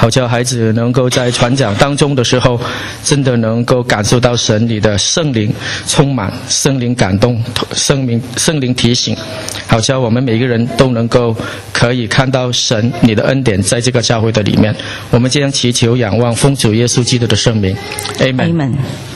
好叫孩子能够在传讲当中的时候，真的能够感受到神你的圣灵充满，圣灵感动，圣灵提醒，好叫我们每个人都能够可以看到神你的恩典在这个教会的里面。我们将祈求仰望奉主耶稣基督的圣名 Amen。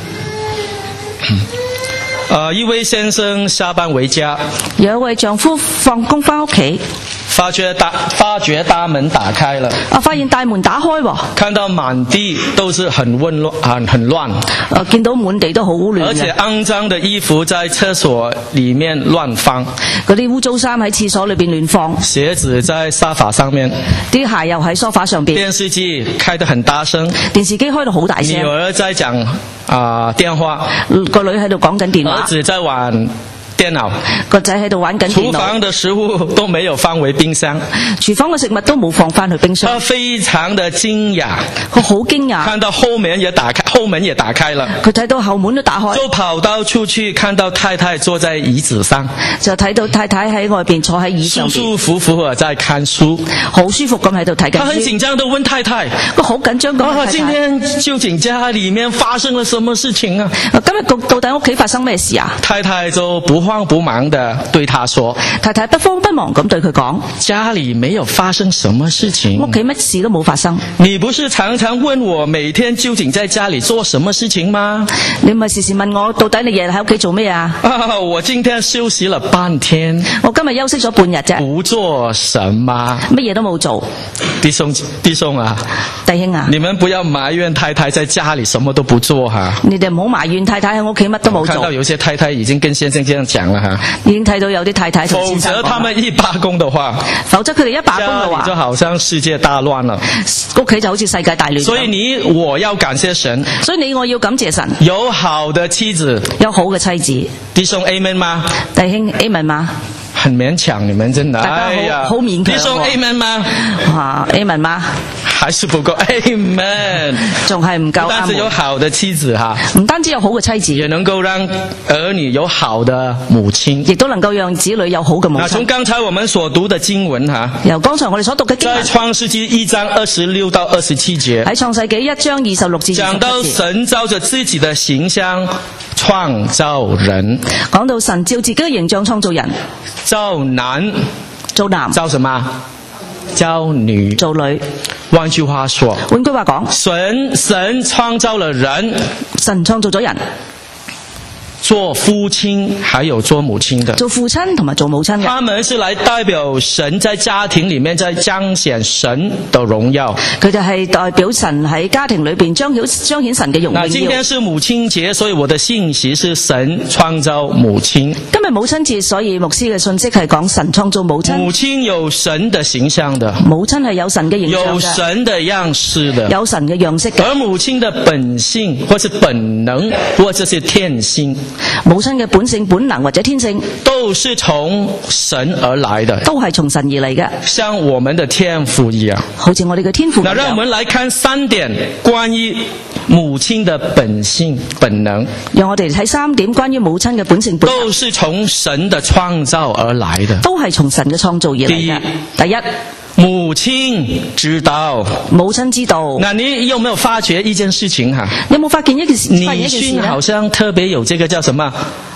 一位先生下班回家， 有一位丈夫放工翻屋企， 發覺大門打開了， 發現大門打開喎， 看到滿地都是很亂， 見到滿地都好亂， 而且骯髒的衣服在廁所裡面亂放， 嗰啲污糟衫喺廁所裏邊亂放， 鞋子在沙發上面， 啲鞋又喺梳化上邊， 電視機開得很大聲， 電視機開到好大聲， 女兒在講電話， 個女喺度講緊電話， 兒子在玩電腦， 個仔喺度玩緊電腦， 廚房的食物都沒有放回冰箱， 廚房嘅食物都冇放翻去冰箱， 他非常的驚訝， 佢好驚訝， 看到後門也打開了， 佢睇到後門都打開， 就跑到出去，看到太太坐在椅子上， 就睇到太太喺外邊坐喺椅上邊， 舒舒服服在看書， 好舒服咁喺度睇緊書， 他很緊張地問太太， 佢好緊張咁問太太， 今天究竟家裡面發生了什麼事情啊？ 今日到底屋企發生咩事啊？ 太太就不慌不忙地對他說， 太太不慌不忙咁對佢講， 家裡沒有發生什麼事情， 屋企乜事都冇發生。 你不是常常問我每天究竟在家裡做什麼事情嗎？ 你咪時時問我到底你日日喺屋企做咩啊？ 我今天休息了半天， 我今日休息咗半日啫， 不做什麼， 乜嘢都冇做。 弟兄啊， 弟兄啊， 你們不要埋怨太太在家裡什麼都不做哈。 你哋唔好埋怨太太喺屋企乜都冇做。 看到有些太太已經跟先生這樣講了哈， 已經睇到有啲太太同先生講， 否則他們一罷工的話， 否則佢哋一罷工嘅話， 就好像世界大亂了， 屋企就好似世界大亂。 所以我要感謝神， 所以我要感謝神， 有好的妻子， 有好嘅妻子。 弟兄 Amen 嗎？ 弟兄 Amen 嗎？ 很勉強，你們真的， 大家好勉強。 弟兄 Amen 嗎 ？Amen 嗎？ 還是不夠 Amen， 仲係唔夠。 不單止有好的妻子哈， 唔單止有好嘅妻子， 也能夠讓兒女有好的母親， 亦都能夠讓子女有好嘅母親。 從剛才我們所讀的經文哈， 由剛才我哋所讀嘅經文， 在創世紀1章26到27節， 喺創世紀1章26至27節， 講到神照着自己的形象創造人， 講到神照自己嘅形象創造人， 造男，造什麼？造女， 造女。 換句話說， 換句話講， 神創造了人， 神創造咗人， 做父親還有做母親的， 做父親同埋做母親嘅， 他們是來代表神在家庭裏面在彰顯神的榮耀， 佢哋係代表神喺家庭裏邊彰顯神嘅榮耀。 今天是母親節，所以我的信息是神創造母親。 今日母親節，所以牧師嘅信息係講神創造母親。 母親有神的形象的， 母親係有神嘅形象嘅， 有神的樣式的， 有神嘅樣式嘅。 而母親的本性或是本能或者是天性， 母親嘅本性、本能或者天性， 都是從神而來的， 都係從神而嚟嘅， 像我們的天父一樣， 好似我哋嘅天父一樣。 那讓我們來看3點關於母親的本性本能， 讓我哋睇3點關於母親嘅本性本能， 都是從神的創造而來的， 都係從神嘅創造而嚟嘅。第一， 母親知道， 母親知道。 那你有沒有發覺一件事情哈？ 你有冇發現一件事？ 女性好像特別有這個叫什麼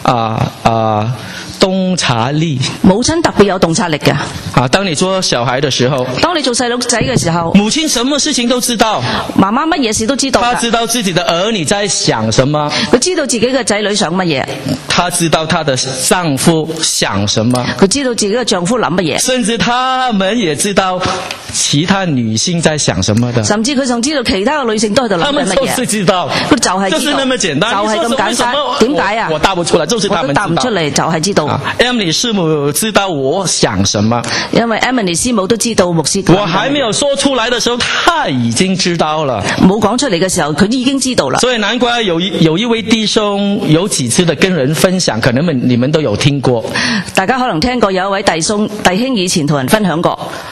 洞察力， 母親特別有洞察力嘅。 當你做小孩的時候， 當你做細路仔嘅時候， 母親什麼事情都知道， 媽媽乜嘢事都知道。她知道自己的兒女在想什麼， 佢知道自己嘅仔女想乜嘢， 她知道她的丈夫想什麼， 佢知道自己嘅丈夫諗乜嘢， 甚至他們也知道其他女性在想什麼的， 甚至佢仲知道其他嘅女性都喺度諗緊乜嘢。他們就是知道， 佢就係知道， 就是那麼簡單， 就係咁簡單。點解啊？ 我答不出來，就是他們知道。 我都答唔出嚟，就係知道。 Emily 師母知道我想什麼， 因為 Emily 師母都知道牧師。 我還沒有說出來的時候，他已經知道了。 冇講出嚟嘅時候，佢已經知道了。 所以難怪有一位弟兄有幾次的跟人分享，可能你們都有聽過。 大家可能聽過有一位弟兄以前同人分享過。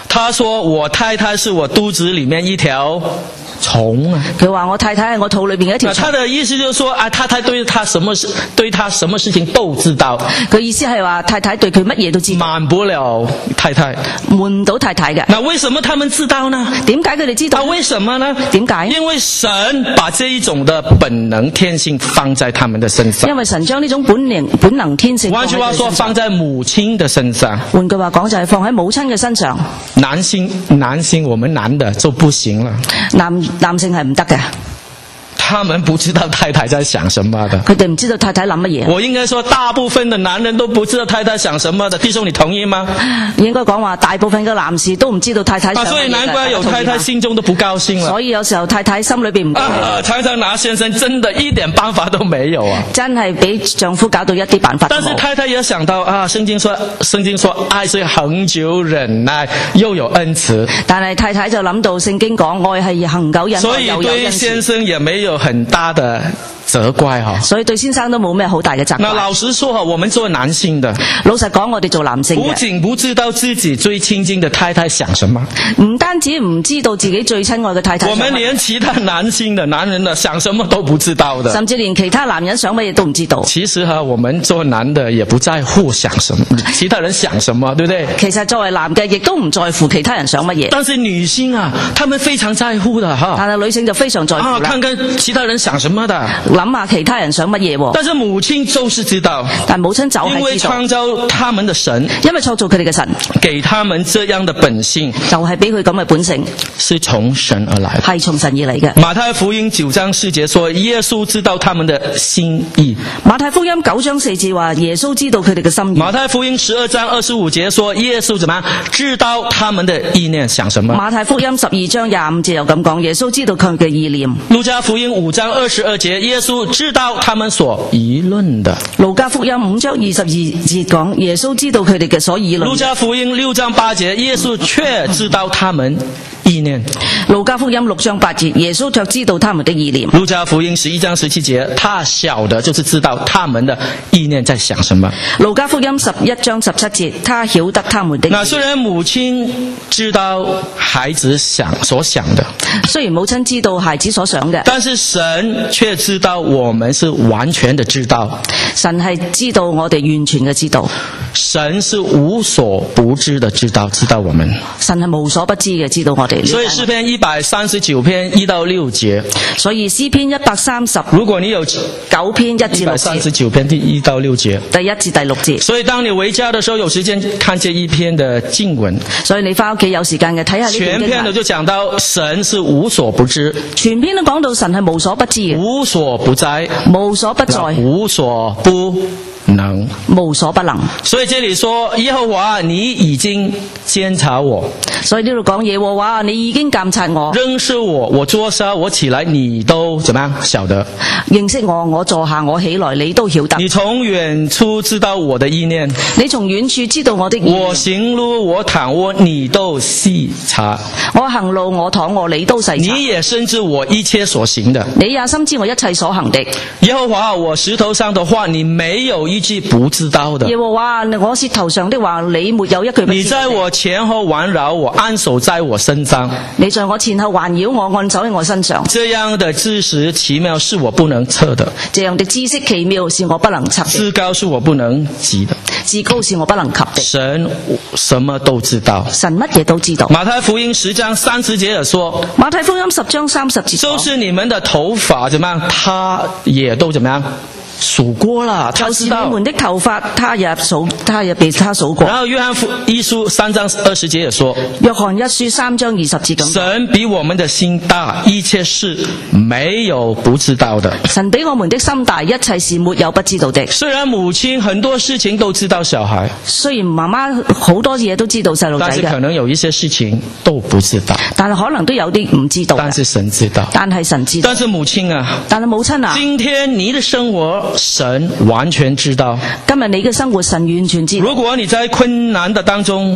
他說我太太是我肚子裡面一條蟲啊。 佢話我太太係我肚裏邊嘅一條蟲。 他的意思就是說啊，太太對他什麼事情都知道。 佢意思係話太太對佢乜嘢都知道， 瞞不了太太， 瞞唔到太太嘅。 那為什麼他們知道呢？ 點解佢哋知道？ 為什麼呢？ 點解？ 因為神把這一種的本能天性放在他們的身上。 因為神將呢種本能天性放喺佢哋身上。換句話說， 放在母親的身上。 換句話講，就係放喺母親嘅身上。 男性，我們男的就不行了。 男性係唔得嘅。 他們不知道太太在想什麼的。 佢哋唔知道太太諗乜嘢。 我應該說大部分的男人都不知道太太想什麼的。弟兄，你同意嗎？ 應該講話大部分嘅男士都唔知道太太想乜嘢。 所以難怪有太太心中都不高興了。 所以有時候太太心裏邊唔高興。 常常拿先生真的一點辦法都沒有啊！ 真係俾丈夫搞到一啲辦法都冇。 但是太太也想到啊，聖經說愛是恒久忍耐，又有恩慈。 但係太太就諗到聖經講愛係恒久忍耐，又有恩慈。所以對先生也沒有很大的責怪哈。 所以對先生都冇咩好大嘅責怪。 那老實說哈，我們作為男性的， 老實講，我哋做男性嘅， 不僅不知道自己最親近的太太想什麼， 唔單止唔知道自己最親愛嘅太太想乜， 我們連其他男人的想什麼都不知道的， 甚至連其他男人想乜嘢都唔知道。 其實哈，我們做男的也不在乎想什麼，其他人想什麼，對不對？ 其實作為男嘅，亦都唔在乎其他人想乜嘢。 但是女性啊，她們非常在乎的哈。 但係女性就非常在乎啦。 看看其他人想什麼的， 諗下其他人想乜嘢。 但是母親就是知道， 但母親就係知道， 因為創造他們的神， 因為創造佢哋嘅神， 給他們這樣的本性， 就係俾佢咁嘅本性， 是從神而來的， 係從神而嚟嘅。 馬太福音9章4節說，耶穌知道他們的心意。 馬太福音9章4節話，耶穌知道佢哋嘅心意。 馬太福音12章25節說，耶穌怎麼樣知道他們的意念想什麼？ 馬太福音12章25節又咁講，耶穌知道佢嘅意念。 路加福音5章22節，耶穌知道他們所議論的。 路加福音5章22節講，耶穌知道佢哋嘅所議論。 路加福音6章8節，耶穌卻知道他們意念。 路加福音6章8節，耶穌卻知道他們的意念。 路加福音11章17節，他曉得就是知道他們的意念在想什麼。 路加福音11章17節，他曉得他們的意念。 那雖然母親知道孩子所想的， 雖然母親知道孩子所想嘅， 但是神卻知道我們是完全的知道。 神係知道我哋完全嘅知道。 神是無所不知的知道我們。 神係無所不知嘅知道我哋。 所以詩篇139篇1到6節。 所以詩篇130， 如果你有 9篇1至6節。 139篇第1到6節。 第1至第6節。 所以當你回家的時候，有時間看這一篇的經文。 所以你翻屋企有時間嘅睇下呢篇經文。 全篇都就講到神是無所不知。 全篇都講到神係無所不知嘅。 無所不在。 無所不在。 無所不能， 無所不能。 所以這裡說耶和華你已經監察我。 所以呢度講耶和華你已經監察我。 認識我坐下我起來你都怎麼樣曉得？ 認識我坐下我起來你都曉得。 你從遠處知道我的意念。 你從遠處知道我的意念。 我行路我躺臥你都細察。 我行路我躺臥你都細察。 你也深知我一切所行的。 你也深知我一切所行的。 耶和華我舌頭上的話你沒有一句不知道的。 耶和華我舌頭上的話你沒有一句不知道的。 你在我前後環繞我按手在我身上。 你在我前後環繞我按手喺我身上。 這樣的知識奇妙是我不能測的。 這樣的知識奇妙是我不能測的。 至高是我不能及的。 至高是我不能及的。 神什麼都知道。 神乜嘢都知道。 馬太福音10章30節也說。 馬太福音10章30節。 就是你們的頭髮怎麼樣，他也都怎麼樣。數過了， 就是你們的頭髮，他也被他數過。 然後約翰一書3章20節也說， 約翰一書3章20節咁。 神比我們的心大，一切事沒有不知道的。 神比我們的心大，一切事沒有不知道的。 雖然母親很多事情都知道小孩， 雖然媽媽好多嘢都知道細路仔嘅， 但是可能有一些事情都不知道。 但係可能都有啲唔知道。 但是神知道。 但係神知道。 但是母親啊， 但係母親啊， 今天你的生活神完全知道。 今日你嘅生活神完全知道。 如果你在困難的當中，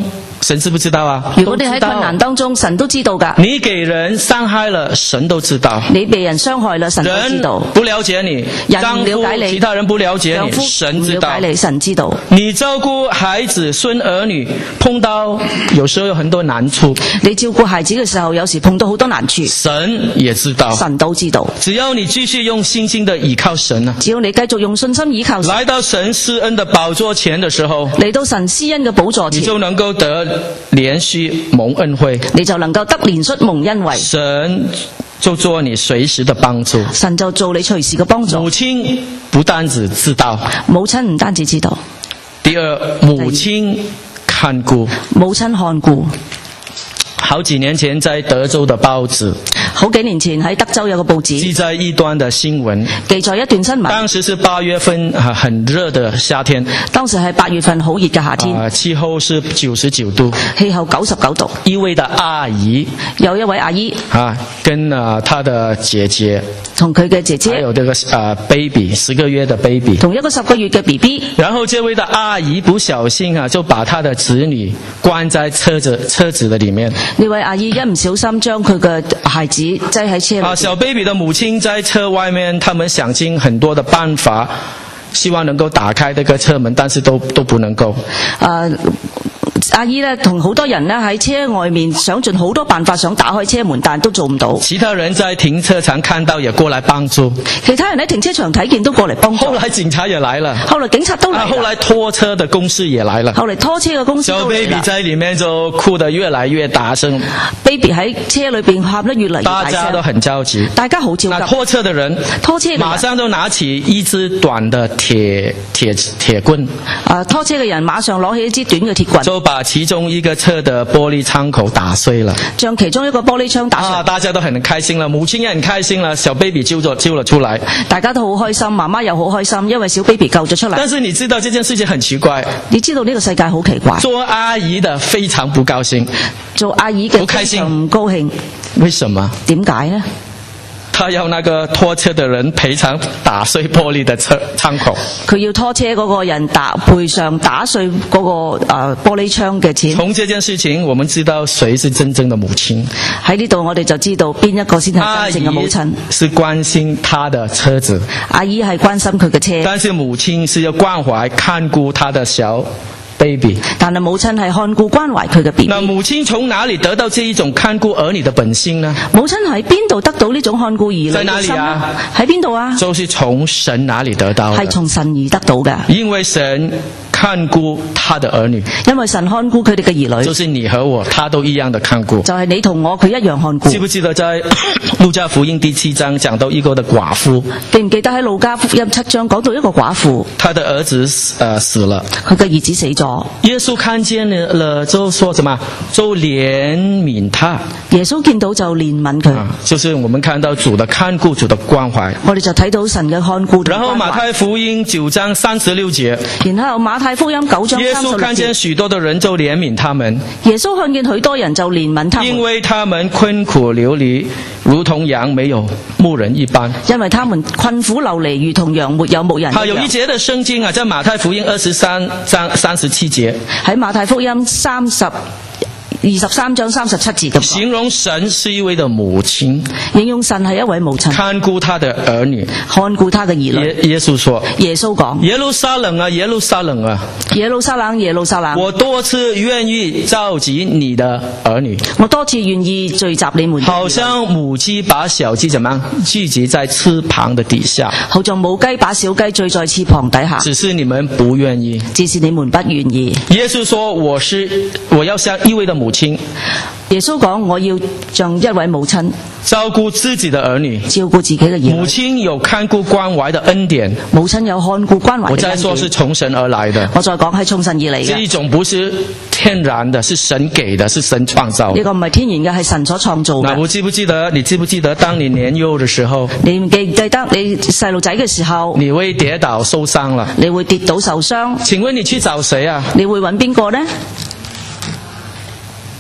神知不知道啊？ 如果你喺困難當中，神都知道㗎。 你給人傷害了，神都知道。 你被人傷害了，神都知道。 人不了解你， 人唔了解你， 其他人不了解你， 丈夫神知道。 唔了解你，神知道。 你照顧孩子孫兒女，碰到有時候有很多難處。 你照顧孩子嘅時候，有時碰到好多難處。 神也知道， 神都知道。 只要你繼續用信心的倚靠神啊， 只要你繼續用信心倚靠神， 來到神施恩的寶座前的時候， 嚟到神施恩嘅寶座前， 你就能夠得連續蒙恩惠， 你就能夠得連續蒙恩惠。 神就做你隨時的幫助， 神就做你隨時嘅幫助。 母親不單止知道， 母親唔單止知道， 第二，母親看顧， 母親看顧。 好幾年前在德州的報紙， 好幾年前喺德州有個報紙記載一段的新聞， 記載一段新聞。 當時是8月份，很熱的夏天。 當時係8月份好熱嘅夏天， 氣候是99度， 氣候99度。 一位的阿姨， 有一位阿姨跟她的姐姐， 同佢嘅姐姐， 還有這個baby 10個月的 baby， 同一個10個月嘅 BB。 然後這位的阿姨不小心就把她的子女關在車子的裡面。 呢位阿姨一唔小心將佢嘅孩子擠喺車裏。 小 baby 的母親在車外面，他們想盡很多的辦法，希望能夠打開這個車門，但是都不能夠。阿姨呢同好多人呢喺車外面想盡好多辦法想打開車門，但都做唔到。 其他人在停車場看到也過來幫助。 其他人喺停車場睇見都過嚟幫助。 後來警察也來了。 後來警察都嚟了。 後來拖車的公司也來了。 後來拖車嘅公司都嚟了。 小 baby 在裡面就哭得越來越大聲。 baby 喺車裏邊喊得越嚟越大聲。 大家都很着急。 大家好焦急。 拖車的人馬上就拿起一支短的鐵棍。 拖車嘅人馬上攞起一支短嘅鐵棍， 就把其中一個車的玻璃窗口打碎了。將其中一個玻璃窗打碎。 大家都很開心了，母親也很開心了，小 baby 救了出來。大家都好開心，媽媽又好開心，因為小 baby 救咗出來。但是你知道這件事情很奇怪。你知道呢個世界好奇怪。做阿姨的非常不高興。做阿姨嘅非常唔高興。為什麼？點解呢？他要那個拖車的人賠償打碎玻璃的窗口。佢要拖車嗰個人賠償打碎嗰個玻璃窗嘅錢。從這件事情，我們知道誰是真正的母親。喺呢度我哋就知道邊一個先係真正嘅母親。阿姨是關心他的車子。阿姨係關心佢嘅車。但是母親是要關懷看顧他的小baby， 但係母親係看顧關懷佢嘅 BB。那母親從哪裡得到這一種看顧兒女的本性呢？母親喺邊度得到呢種看顧兒女嘅心？在哪裡啊？喺邊度啊？就是從神那裡得到的。係從神而得到嘅。因為神看顧他的兒女，因為神看顧佢哋嘅兒女，就是你和我，他都一樣的看顧。就係你同我，佢一樣看顧。記不記得在路加福音第7章講到一個的寡婦？記唔記得喺路加福音7章講到一個寡婦？他的兒子死了，佢嘅兒子死咗。耶穌看見了就說什麼？就憐憫他。耶穌見到就憐憫佢。就是我們看到主的看顧，主的關懷。我哋就睇到神嘅看顧。然後馬太福音9章36節。然後馬太福音9章36節。耶穌看見許多的人就憐憫他們。耶穌看見許多人就憐憫他們。因為他們困苦流離，如同羊沒有牧人一般。因為他們困苦流離，如同羊沒有牧人一樣。好，有一節的聖經在馬太福音23章37節。喺馬太福音23章37節咁。形容神是一位的母親，形容神係一位母親，看顧他的兒女，看顧他的兒女。耶穌說，耶穌講，耶路撒冷啊，耶路撒冷啊，耶路撒冷，耶路撒冷，我多次願意召集你的兒女，我多次願意聚集你們，好像母雞把小雞怎麼樣聚集在翅膀的底下，好像母雞把小雞聚在翅膀底下，只是你們不願意，只是你們不願意。耶穌說，我要像一位的母親。耶穌講，我要像一位母親，照顧自己的兒女，照顧自己的兒女。母親有看顧關懷的恩典，母親有看顧關懷的恩典。我再說是從神而來的，我再講係從神而嚟嘅。這一種不是天然的，是神給的，是神創造的。呢個唔係天然嘅，係神所創造嘅。你記不記得當你年幼的時候，你唔記得你細路仔嘅時候，你會跌倒受傷了，你會跌倒受傷。請問你去找誰啊？你會揾邊個呢？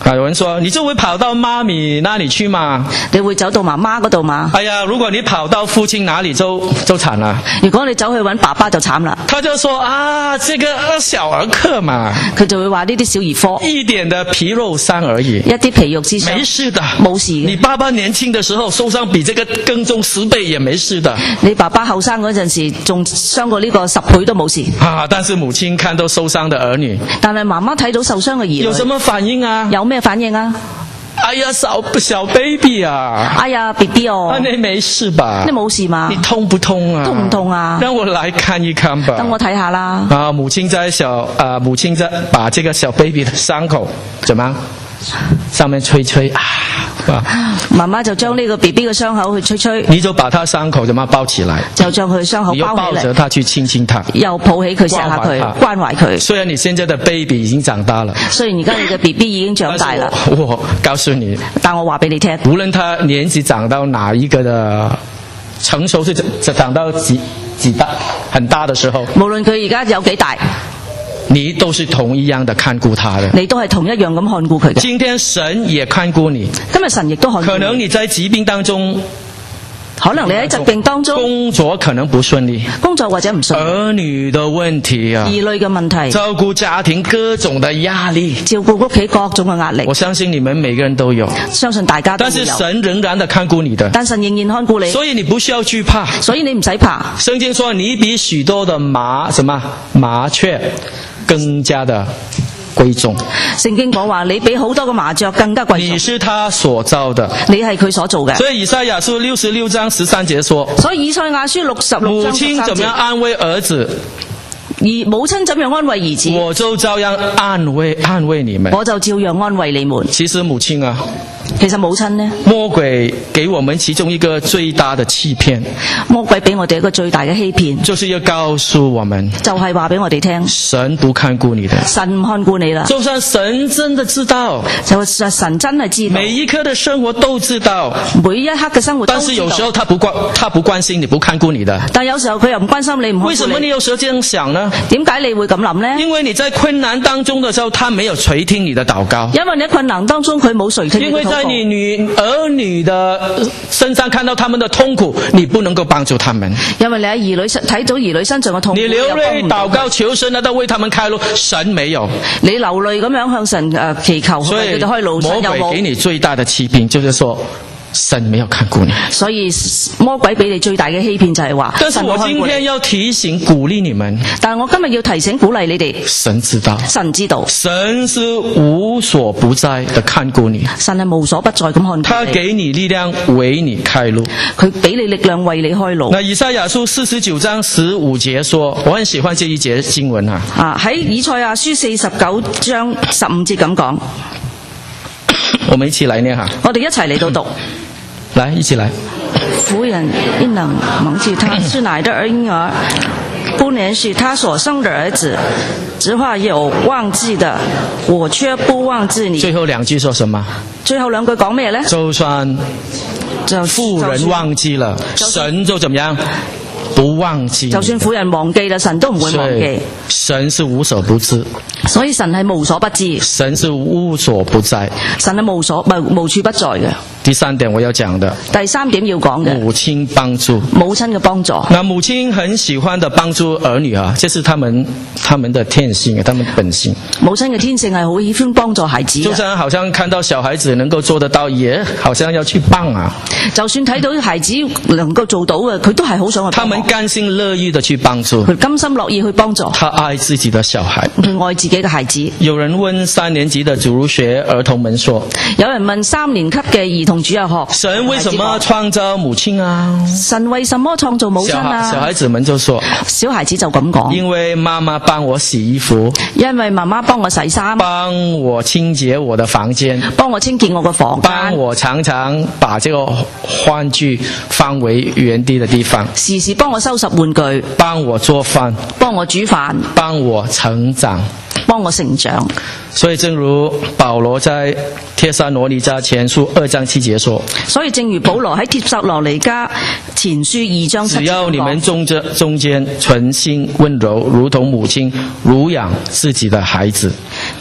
有人說你就會跑到媽咪那裡去嘛？ 你會走到媽媽嗰度嘛？ 哎呀，如果你跑到父親那裡就慘了。 如果你走去揾爸爸就慘啦。 他就說啊，這個小兒科嘛， 佢就會話呢啲小兒科， 一點的皮肉傷而已， 一啲皮肉之傷， 沒事的， 冇事嘅。 你爸爸年輕的時候受傷比這個更重10倍也沒事的。 你爸爸後生嗰陣時仲傷過呢個10倍都冇事。 啊！但是母親看到受傷的兒女， 但係媽媽睇到受傷嘅兒女， 有什麼反應啊？ 有咩反應啊？ 哎呀，小 baby 啊！ 哎呀 ，BB 哦， 啊，你沒事吧？ 你冇事嘛？ 你痛不痛啊？ 痛唔痛啊？ 讓我來看一看吧。 等我睇下啦。 啊，母親在把這個小 baby 的傷口怎麼上面吹吹啊？ 媽媽就將呢個 BB 嘅傷口去吹吹， 你就把他傷口怎麼包起來？ 就將佢傷口包起嚟， 你又抱着他去親親他， 又抱起佢錫下佢，關懷佢。 雖然你現在的 baby 已經長大了， 雖然而家你嘅 BB 已經長大啦， 我告訴你， 但我話俾你聽， 無論他年紀長到哪一個的成熟是長到很大的時候， 無論佢而家有幾大， 你都是同一樣的看顧他的， 你都係同一樣咁看顧佢嘅。 今天神也看顧你， 今日神亦都看顧你。 可能你在疾病當中， 可能你喺疾病當中， 工作可能不順利， 工作或者唔順利， 兒女的問題啊， 兒女嘅問題， 照顧家庭各種的壓力， 照顧屋企各種嘅壓力， 我相信你們每個人都有， 相信大家都有。 但是神仍然的看顧你的， 但神仍然看顧你， 所以你不需要懼怕， 所以你唔使怕。 聖經說你比許多的麻雀更加的貴重。 聖經講話你比好多個麻雀更加貴重。 你是他所造的， 你係佢所做嘅。 所以以賽亞書66章13節說， 所以以賽亞書66章13節， 母親怎麼樣安慰兒子， 而母親怎樣安慰兒子， 我就照樣安慰你們。 我就照樣安慰你們。 其實母親啊， 其實母親呢， 魔鬼給我們其中一個最大的欺騙， 魔鬼俾我哋一個最大嘅欺騙， 就是要告訴我們， 就係話俾我哋聽， 神不看顧你的， 神唔看顧你啦。 就算神真的知道， 就神真係知道， 每一刻的生活都知道， 每一刻嘅生活都知道。 但是有時候他不關心你，不看顧你的。 但有時候佢又唔關心你，唔看顧你。 為什麼你有時候這樣想呢？ 點解你會咁諗呢？ 因為你在困難當中的時候，他沒有垂聽你的禱告。 因為你喺困難當中，佢冇垂聽你嘅禱告。 因為在你兒女的身上看到他們的痛苦，你不能夠幫助他們。 因為你喺兒女睇到兒女身上嘅痛苦， 你流淚禱告求神，都為他們開路，神沒有。 你流淚咁樣向神祈求， 所以佢就開路，神有冇？ 魔鬼給你最大的欺騙，就是說神沒有看顧你。 所以魔鬼俾你最大嘅欺騙就係話， 但是我今天要提醒鼓勵你們， 但係我今日要提醒鼓勵你哋， 神知道， 神知道， 神是無所不在的看顧你， 神係無所不在咁看顧你， 他給你力量為你開路， 佢俾你力量為你開路。 那以賽亞書49章15節說，我很喜歡這一節經文啊。 喺以賽亞書49章15節咁講， 我們一起來念哈， 我哋一齊嚟到讀。 來，一起來。 婦人應能忘記他是奶的嬰兒，不憐惜他所生的兒子。直話有忘記的，我卻不忘記你。 最後兩句說什麼？ 最後兩句講咩呢？ 就算婦人忘記了，神就怎麼樣？不忘記。 就算婦人忘記了，神都唔會忘記。 神是無所不知， 所以神係無所不知。 神是無所不在， 神係無處不在嘅。 第三點我要講的， 第三點要講嘅， 母親幫助， 母親嘅幫助。 那母親很喜歡的幫助兒女啊，這是他們的天性，他們本性。 母親嘅天性係好喜歡幫助孩子， 就算好像看到小孩子能夠做得到，也好像要去幫啊。 就算睇到孩子能夠做到嘅，佢都係好想去幫。 他們甘心樂意的去幫助， 佢甘心樂意去幫助。 他愛自己的小孩， 佢愛自己嘅孩子。 有人問3年級的主日學兒童們說， 有人問3年級嘅兒童主日學， 神為什麼創造母親啊？ 神為什麼創造母親啊？ 小孩子們就說， 小孩子就咁講， 因為媽媽幫我洗衣服， 因為媽媽幫我洗衫， 幫我清潔我的房間， 幫我清潔我嘅房間， 幫我常常把這個玩具放回原地的地方， 時時幫我收拾玩具， 幫我做飯， 幫我煮飯， 幫我成長， 幫我成長。 所以正如保羅在帖撒羅尼迦前書2章7節說， 所以正如保羅喺帖撒羅尼迦前書2章7節， 只要你們中間存心溫柔，如同母親乳養自己的孩子，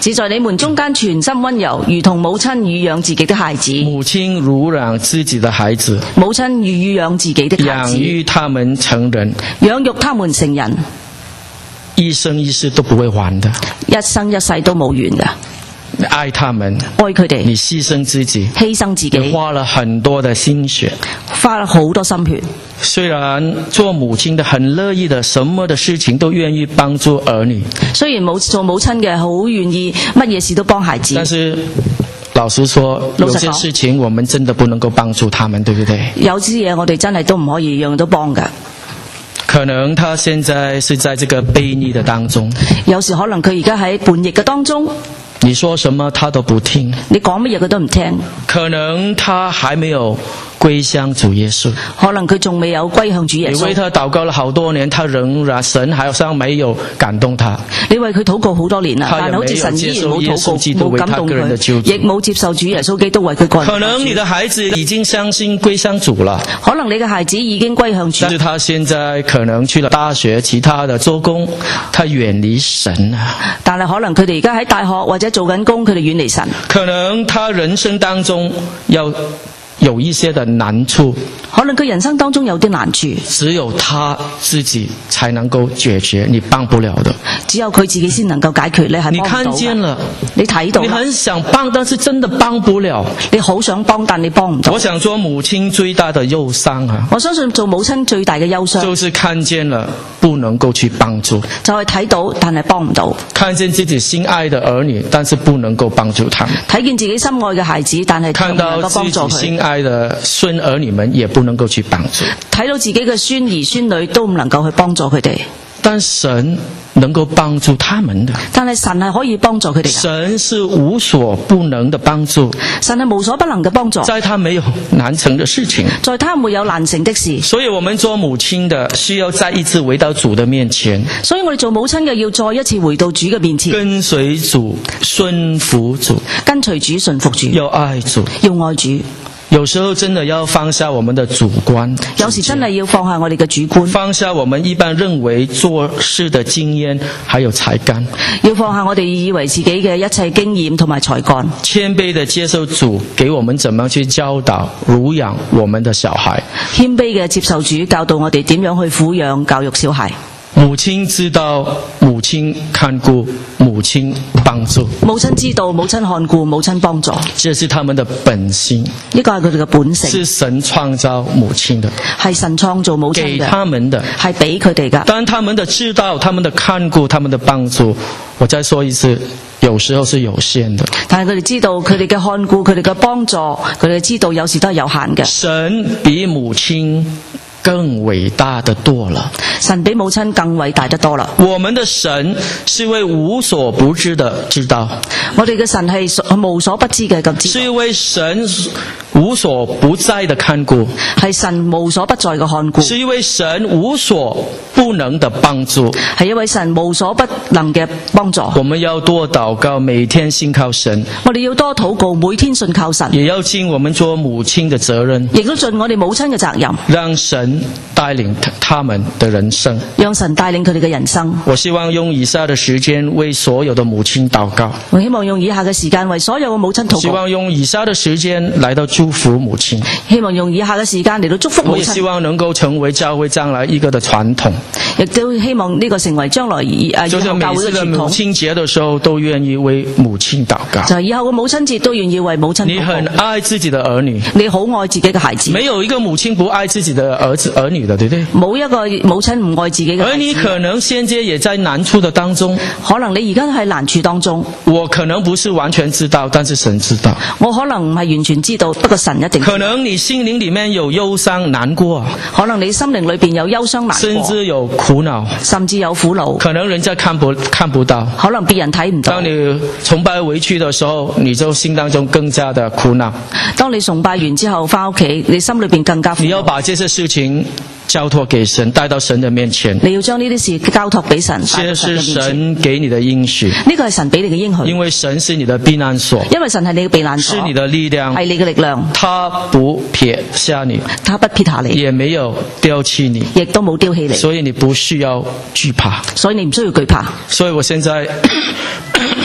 只在你們中間全心溫柔，如同母親乳養自己的孩子。 母親乳養自己的孩子， 母親乳養自己的孩子， 養育他們成人， 養育他們成人， 一生一世都不會還的。 一生一世都冇完嘅。 你愛他們， 愛佢哋， 你犧牲自己， 犧牲自己， 你花了很多的心血， 花了好多心血。 雖然做母親的很樂意的，什麼的事情都願意幫助兒女。 雖然做母親嘅好願意乜嘢事都幫孩子， 但是老實說，有些事情我們真的不能夠幫助他們，對不對？ 有啲嘢我哋真係都唔可以樣樣都幫㗎。 可能他現在是在這個悖逆的當中， 有時可能佢而家喺叛逆嘅當中， 你說什麼他都不聽， 你講乜嘢佢都唔聽。 可能他還沒有歸向主耶穌， 可能佢仲未有歸向主耶穌。 你為他禱告了好多年，他仍然神好像沒有感動他。 你為佢禱告好多年啦，但係好似神依然冇禱告，冇感動佢，亦冇接受主耶穌基督為佢個人。 可能你的孩子已經相信歸向主了， 可能你嘅孩子已經歸向主， 但是他現在可能去了大學，其他的做工，他遠離神啊。 但係可能佢哋而家喺大學或者做緊工，佢哋遠離神。 可能他人生當中有一些的難處， 可能佢人生當中有啲難處， 只有他自己才能夠解決，你幫不了的。 只有佢自己先能夠解決，你係幫唔到嘅。 你看見了， 你睇到， 你很想幫，但是真的幫不了。 你好想幫，但你幫唔到。 我想做母親最大的憂傷啊！ 我相信做母親最大嘅憂傷， 就是看見了不能夠去幫助， 就係睇到但係幫唔到。 看見自己心愛的兒女，但是不能夠幫助他們。 睇見自己心愛嘅孩子，但係唔能夠幫助佢。看到自己心愛的孫兒女們，也不能夠去幫助。 睇到自己嘅孫兒孫女都唔能夠去幫助佢哋。 但神能夠幫助他們的， 但係神係可以幫助佢哋。 神是無所不能的幫助， 神係無所不能嘅幫助， 在他沒有難成的事情， 在他沒有難成的事。 所以我們做母親的需要再一次回到主的面前， 所以我哋做母親嘅要再一次回到主嘅面前， 跟隨主，順服主， 跟隨主，順服主， 要愛主， 要愛主。 有時候真的要放下我們的主觀， 有時真係要放下我哋嘅主觀， 放下我們一般認為做事的經驗還有才幹， 要放下我哋以為自己嘅一切經驗同埋才幹， 謙卑地接受主給我們怎麼去教導撫養我們的小孩， 謙卑嘅接受主教導我哋點樣去撫養教育小孩。 母親知道，母親看顧，母親幫助。 母親知道，母親看顧，母親幫助。 這是他們的本性， 呢個係佢哋嘅本性。 是神創造母親的， 係神創造母親嘅， 給他們的， 係俾佢哋㗎。 但他們的知道，他們的看顧，他們的幫助，我再說一次，有時候是有限的。 但係佢哋知道，佢哋嘅看顧，佢哋嘅幫助，佢哋知道有時都係有限嘅。 神比母親更偉大的多了， 神比母親更偉大得多了。 我們的神是一位無所不知的知道， 我哋嘅神係無所不知嘅咁知道， 是一位神無所不在的看顧， 係神無所不在嘅看顧， 是一位神無所不能的幫助， 係一位神無所不能嘅幫助。 我們要多禱告，每天信靠神， 我哋要多禱告，每天信靠神， 也要盡我們做母親的責任， 亦都盡我哋母親嘅責任， 讓神帶領他們的人生， 讓神帶領佢哋嘅人生。 我希望用以下的時間為所有的母親禱告， 我希望用以下嘅時間為所有嘅母親禱告， 希望用以下的時間來到祝福母親， 希望用以下嘅時間嚟到祝福母親。 我也希望能夠成為教會將來一個的傳統， 亦都希望呢個成為將來以後教會嘅傳統。就是每次的母親節的時候都願意為母親禱告，就係以後嘅母親節都願意為母親禱告。 你很愛自己的兒女， 你好愛自己嘅孩子， 沒有一個母親不愛自己的兒女的，對不對？ 冇一個母親唔愛自己嘅孩子。 而你可能現在也在難處的當中， 可能你而家喺難處當中。 我可能不是完全知道，但是神知道。 我可能唔係完全知道，不過神一定知道。 可能你心靈裏面有憂傷難過， 可能你心靈裏邊有憂傷難過， 甚至有苦惱， 甚至有苦惱。 可能人家看不到， 可能別人睇唔到。 當你崇拜回去的時候，你就心當中更加的苦惱。 當你崇拜完之後翻屋企，你心裏邊更加苦惱。 你要把這些事情交託給神，帶到神的面前。 你要將呢啲事交託俾神， 這是神給你的應許。 呢個係神俾你嘅應許。 因為神是你的避難所， 因為神係你嘅避難所， 是你的力量， 係你嘅力量。 他不撇下你， 他不撇下你， 也沒有丟棄你， 亦都冇丟棄你。 所以你不需要懼怕。 所以你唔需要懼怕。 所以我現在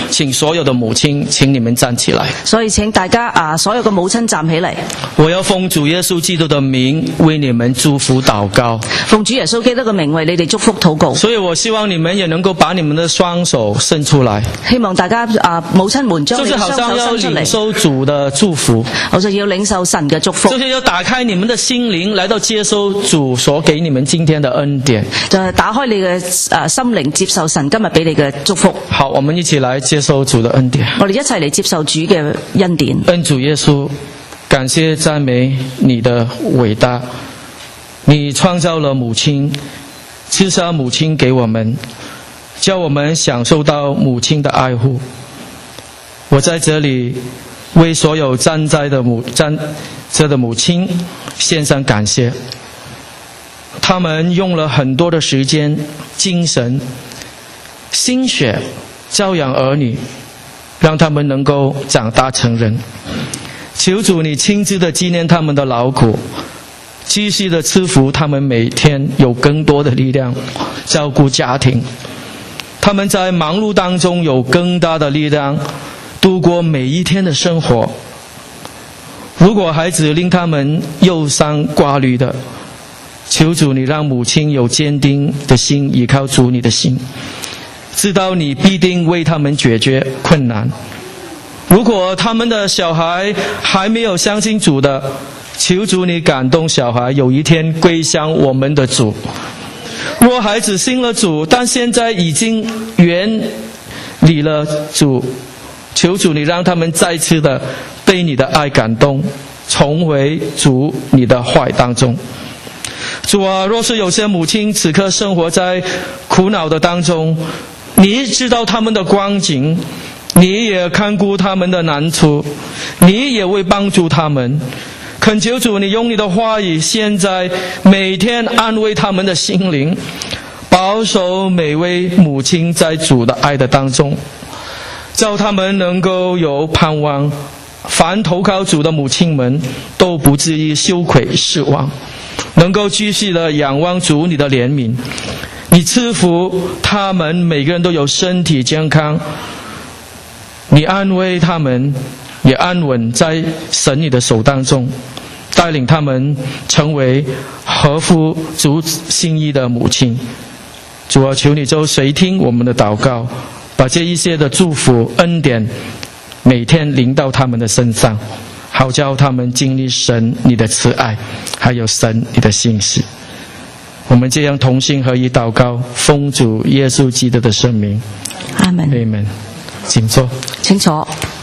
请所有的母亲，请你们站起来。 所以請大家所有嘅母親站起嚟。 我要奉主耶穌基督的名為你們祝福禱告。 奉主耶穌基督嘅名為你哋祝福禱告。 所以我希望你們也能夠把你們的雙手伸出來。 希望大家母親們將你雙手伸出嚟。 就是好像要領受主的祝福。 好像要領受神嘅祝福。 就是要打開你們的心靈，來到接受主所給你們今天的恩典。 就係打開你嘅心靈，接受神今日俾你嘅祝福。 好，我們一起來接受主的恩典。 我哋一齊嚟接受主嘅恩典。 恩主耶穌，感謝讚美你的偉大。你創造了母親，賜下母親給我們，叫我們享受到母親的愛護。我在這裡為所有站着的母親獻上感謝。他們用了很多的時間、精神、心血教養兒女，讓他們能夠長大成人。求主你親自的紀念他們的勞苦，繼續的賜福他們每天有更多的力量照顧家庭。他們在忙碌當中有更大的力量度過每一天的生活。如果孩子令他們憂傷掛慮的，求主你讓母親有堅定的心，依靠主你的心，知道你必定為他們解決困難。如果他們的小孩還沒有相信主的，求主你感動小孩有一天歸向我們的主。若孩子信了主，但現在已經遠離了主，求主你讓他們再次的被你的愛感動，重回主你的懷當中。主啊，若是有些母親此刻生活在苦惱的當中，你知道他們的光景，你也看顧他們的難處，你也會幫助他們。懇求主你用你的話語現在每天安慰他們的心靈，保守每位母親在主的愛的當中，叫他們能夠有盼望。凡投靠主的母親們都不至於羞愧失望，能夠繼續的仰望主你的憐憫。你賜福他們每個人都有身體健康，你安慰他們也安穩在神你的手當中，帶領他們成為合乎主心意的母親。主啊，求你就垂聽我們的禱告，把這一些的祝福恩典每天臨到他們的身上，好叫他們經歷神你的慈愛，還有神你的信實。我們這樣同心合一禱告，奉主耶穌基督的聖名， 阿們。 阿們。請坐。 請坐。